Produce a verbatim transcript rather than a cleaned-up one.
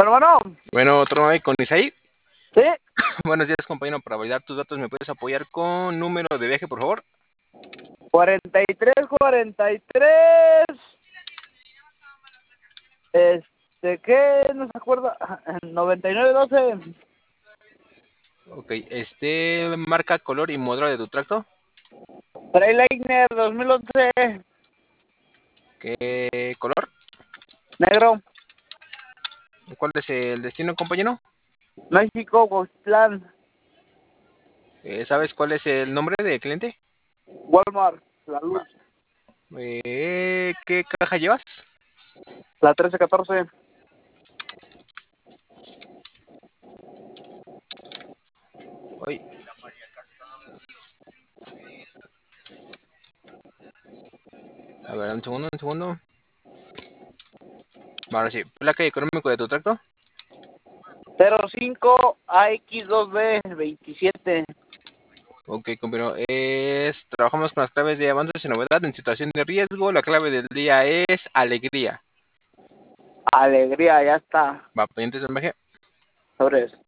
Hermano, Bueno, otro nueve con Isaí. ¿sí? Buenos días, compañero. Para validar tus datos, ¿me puedes apoyar con número de viaje, por favor? cuarenta y tres, cuarenta y tres. Este, ¿qué? No se acuerda. noventa y nueve, doce. Ok, este, marca, color y modelo de tu tracto. Trailiner dos mil once. ¿Qué color? Negro. ¿Cuál es el destino, compañero? México, Coxtlán. Eh, ¿Sabes cuál es el nombre del cliente? Walmart. La Luz. Eh, ¿qué caja llevas? La trece catorce. Uy. A ver, un segundo, un segundo. Ahora sí, placa y económico de tu tracto. cero cinco A X dos B veintisiete. Ok, compañero. Es, trabajamos con las claves de avances y novedad en situación de riesgo. La clave del día es alegría. Alegría, ya está. Va, pendientes de mensaje. Sobres.